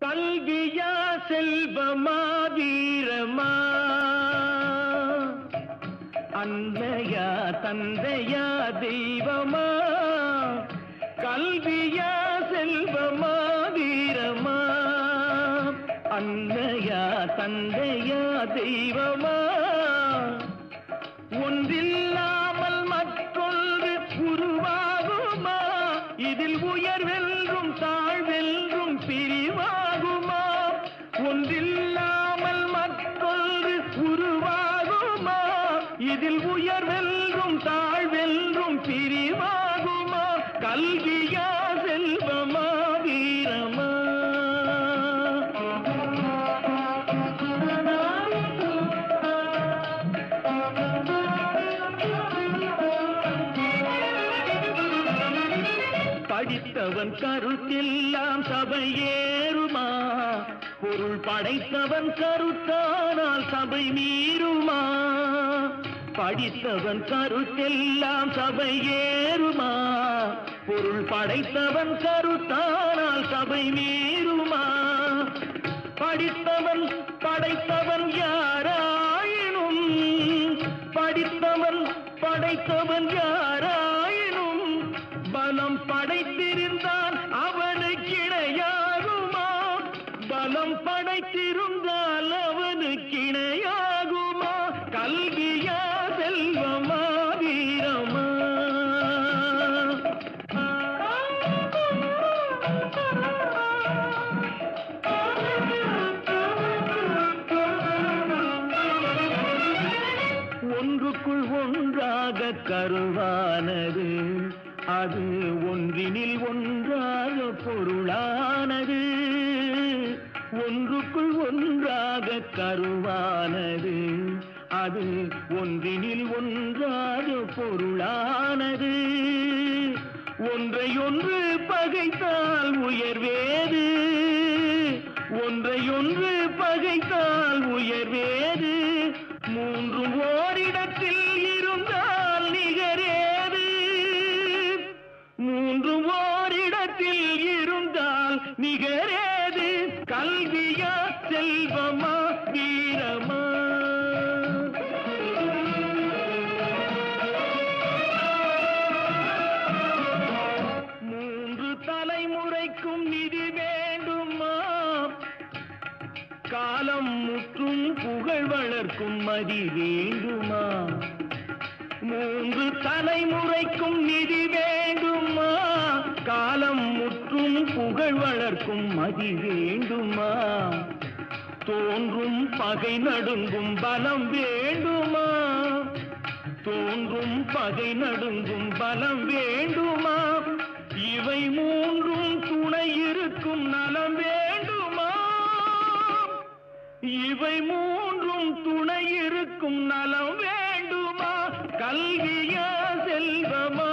கல்வியா செல்வமா வீரமா, அன்னையா தந்தையா தெய்வமா, கல்வியா செல்வமா வீரமா, அன்னையா தந்தையா தெய்வமா, ஒன்றில்லாமல் மற்றொன்று உருவாகுமா, இதில் உயர்வென்றும் தாழ்வென்றும் பிரிவாகுமா, ஒன்றில்லாமல் மற்றொன்று உருவாகுமா, இதில் உயர்வென்றும் தாழ்வென்றும் பிரிவாகுமா, கல்வியா செல்வமா வீரமா. படித்தவன் கருத்தெல்லாம் சபையேறுமா, பொருள் படைத்தவன் கருத்தானால் சபை மீறுமா, படித்தவன் கருத்தெல்லாம் சபையேறுமா, பொருள் படைத்தவன் கருத்தானால் சபை மீறுமா, படித்தவன் படைத்தவன் யாராயினும், படித்தவன் படைத்தவன் யாராயினும், பலம் படைத்திருந்தால் அவனுக்கு இணையாகுமா, பலம் படைத்திருந்தால் அவனுக்கு இணையாகுமா, கல்வியா செல்வமா வீரமா. ஒன்றுக்குள் ஒன்றாக கருவானது, அது ஒன்றினில் ஒன்றாக பொருளானது, ஒன்றுக்குள் ஒன்றாக கருவானது, அது ஒன்றினில் ஒன்றாக பொருளானது, ஒன்றையொன்று பகைத்தால் உயர்வேது, ஒன்றையொன்று பகைத்தால் உயர்வேது, மூன்றும் ஓரிடத்தில் இருந்தால் நிகரேது, மூன்றும் ஓரிடத்தில் இருந்தால் நிகரேது, கல்வியா செல்வமா வீரமா. மூன்று தலைமுறைக்கும் நிதி வேண்டுமா, காலம் முற்றும் புகழ் வளர்க்கும் மதி வேண்டுமா, மூன்று தலைமுறைக்கும் நிதி வேண்டுமா, காலம் முற்றும் புகழ் வளர்க்கும் மதி வேண்டுமா, தோன்றும் பகை நடுங்கும் பலம் வேண்டுமா, தோன்றும் பகை நடுங்கும் பலம் வேண்டுமா, இவை மூன்றும் துணை இருக்கும் நலம் வேண்டுமா, இவை மூன்றும் துணை இருக்கும் நலம் வேண்டுமா, கல்வியா செல்வமா